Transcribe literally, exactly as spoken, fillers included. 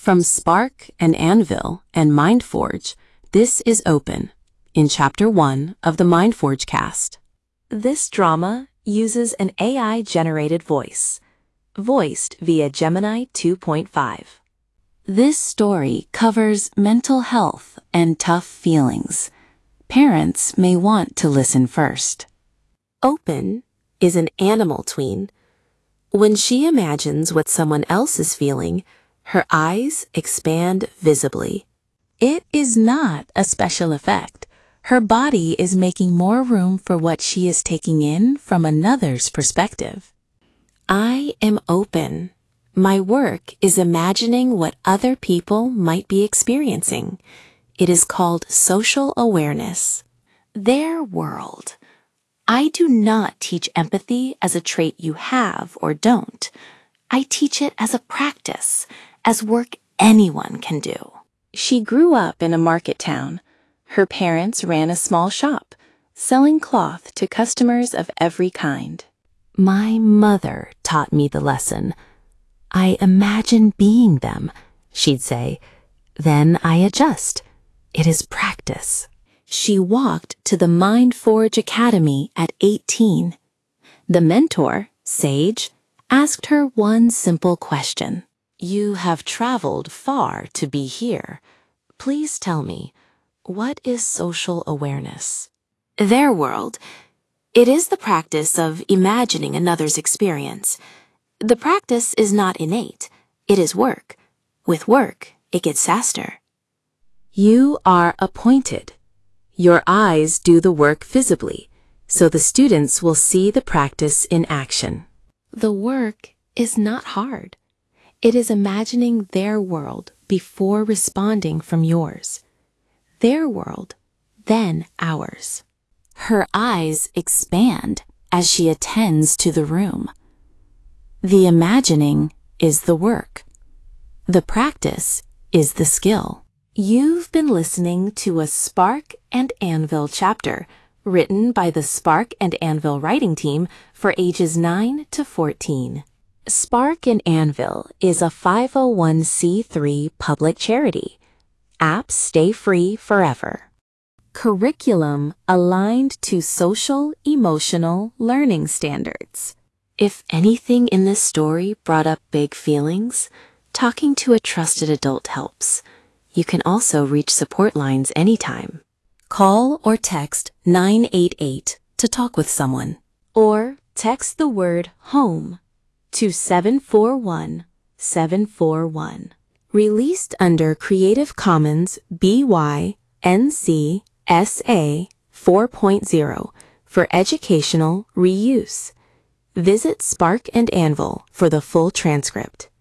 From Spark and Anvil and MindForge, this is Open, in Chapter one of the MindForge cast. This drama uses an A I-generated voice, voiced via Gemini two point five. This story covers mental health and tough feelings. Parents may want to listen first. Open is an animal tween. When she imagines what someone else is feeling, her eyes expand visibly. It is not a special effect. Her body is making more room for what she is taking in from another's perspective. I am open. My work is imagining what other people might be experiencing. It is called social awareness. Their world. I do not teach empathy as a trait you have or don't. I teach it as a practice, as work anyone can do. She grew up in a market town. Her parents ran a small shop, selling cloth to customers of every kind. My mother taught me the lesson. I imagine being them, she'd say. Then I adjust. It is practice. She walked to the MindForge Academy at eighteen. The mentor, Sage, asked her one simple question. You have traveled far to be here. Please tell me, what is social awareness? Their world. It is the practice of imagining another's experience. The practice is not innate. It is work. With work, it gets faster. You are appointed. Your eyes do the work visibly, so the students will see the practice in action. The work is not hard. It is imagining their world before responding from yours. Their world, then ours. Her eyes expand as she attends to the room. The imagining is the work. The practice is the skill. You've been listening to a Spark and Anvil chapter written by the Spark and Anvil writing team for ages nine to fourteen. Spark and Anvil is a five oh one c three public charity. Apps stay free forever. Curriculum aligned to social, emotional learning standards. If anything in this story brought up big feelings, talking to a trusted adult helps. You can also reach support lines anytime. Call or text nine eight eight to talk with someone. Or text the word HOME to seven four one seven four one. Released under Creative Commons B Y N C S A four point oh for educational reuse. Visit Spark and Anvil for the full transcript.